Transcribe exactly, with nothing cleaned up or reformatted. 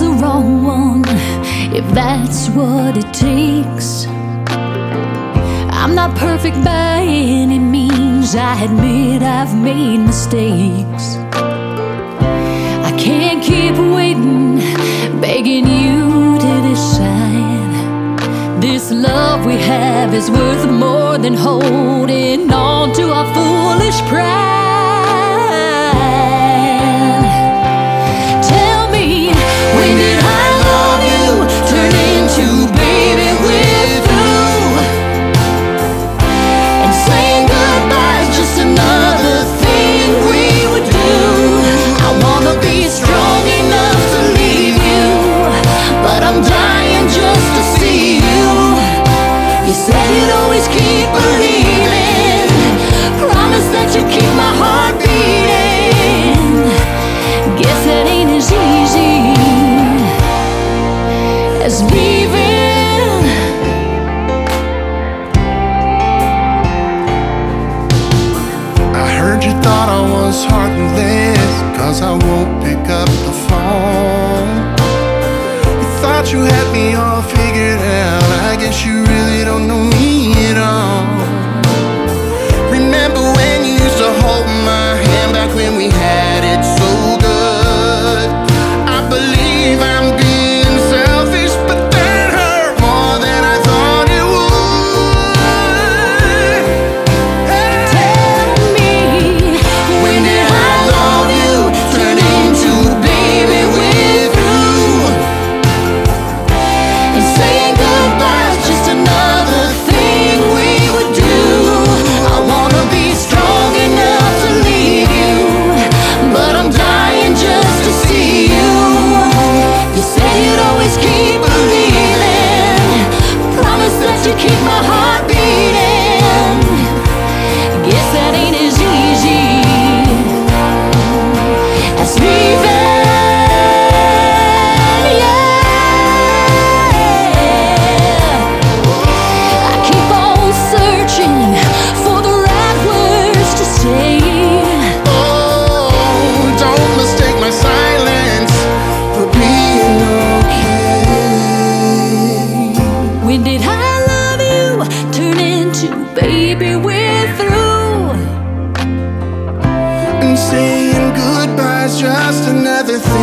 the wrong one, if that's what it takes. I'm not perfect by any means, I admit I've made mistakes. I can't keep waiting, begging you to decide. This love we have is worth more than holding on to our foolish pride. Tell me, when did I love you turn into baby we're through? And saying goodbye's just another thing we would do. I wanna be strong enough to leave you, but I'm dying just to see you. You said you'd always keep believing, promise that you'd keep my heart beating. Guess that ain't as easy as leaving. I heard you thought I was heartless, cause I won't pick up the phone. You thought you had me all figured out, I guess you really don't know me at all. Remember when you used to hold my hand back when we had it so good? I believe I'm being selfish, but that hurt more than I thought it would. Tell me, when did I love you turn into baby we're through? And saying goodbye's just another thing we would do. I wanna be strong enough to leave you, but I'm dying just to see you. You said you'd always keep believing, promise that you'd keep my heart beating. Guess that ain't as easy as leaving. Yeah, I keep on searching for the right words to say. Oh, don't mistake my silence for being okay. When did I love you turn into baby we're through? And saying goodbye's just another thing